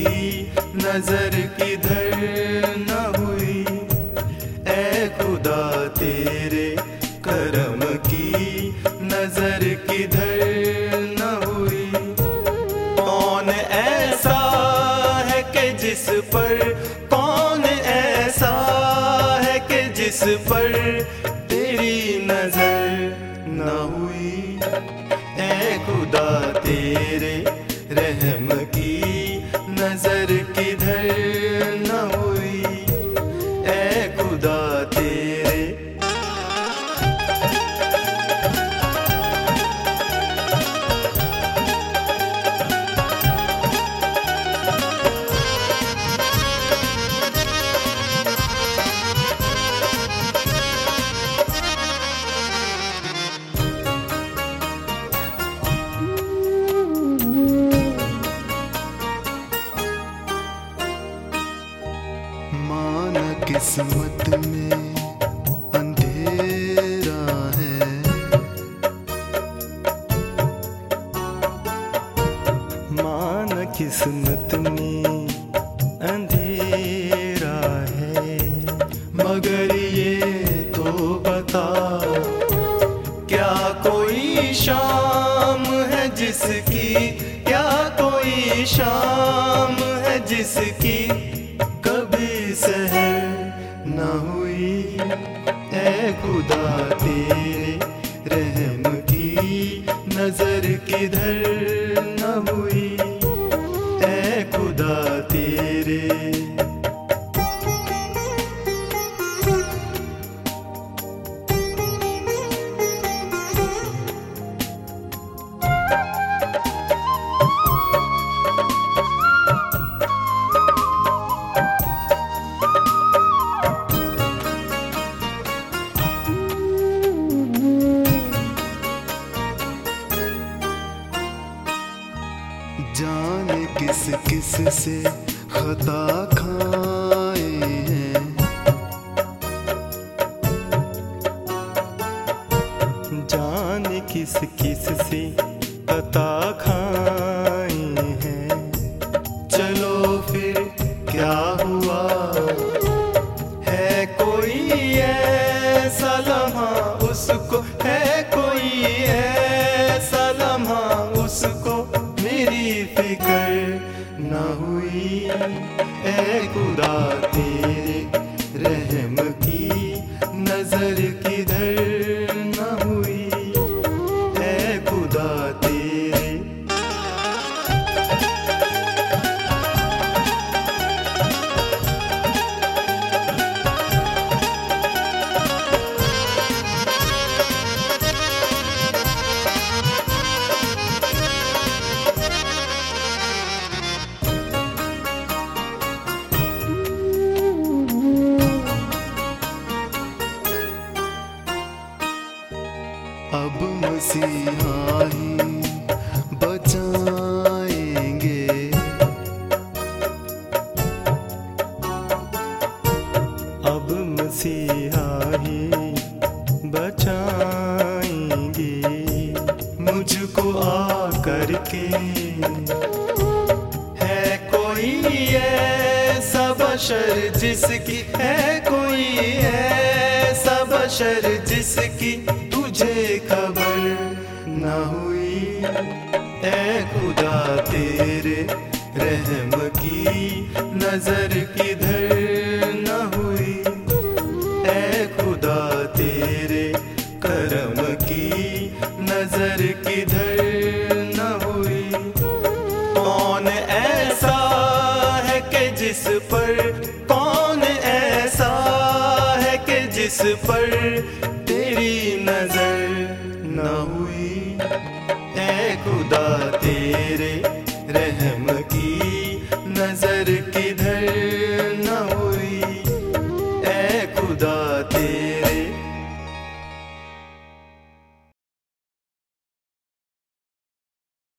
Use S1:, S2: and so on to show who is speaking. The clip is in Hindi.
S1: नजर किधर न हुई। ऐ खुदा तेरे करम की नजर किधर न हुई। कौन ऐसा है कि जिस पर, कौन ऐसा है कि जिस पर तेरी नजर न हुई। ऐ खुदा तेरे रहम की नजर किधर न हुई। ऐ खुदा तेरे। माना किस्मत में अंधेरा है, माना किस्मत में अंधेरा है। मगर ये तो बता, क्या कोई शाम है जिसकी, क्या कोई शाम है जिसकी सहर न हुई। ऐ खुदा तेरे रहम की नजर किधर न हुई। ऐ खुदा तेरे। जाने किस किस से खता खाए हैं, जाने किस किस से खता खाए हैं। चलो फिर क्या हुआ, है कोई ऐसा लम्हा उसको, है कोई ऐसा लम्हा उसको मेरी फिक्र न हुई। ऐ खुदा तेरे रहम की नजर किधर न हुई। ऐ खुदा तेरे। अब मसीहा ही बचाएंगे, अब मसीहा ही बचाएंगे। मुझको आकर के है कोई ऐसा बशर जिसकी, है कोई ऐसा बशर जिसकी तुझे खबर न हुई। ऐ खुदा तेरे रहम की नजर किधर न हुई। ऐ खुदा तेरे करम की नजर किधर न हुई। कौन ऐसा है कि जिस पर, कौन ऐसा है कि जिस पर तेरी नजर न हुई। ऐ खुदा तेरे रहम की नजर किधर न हुई। ऐ खुदा तेरे।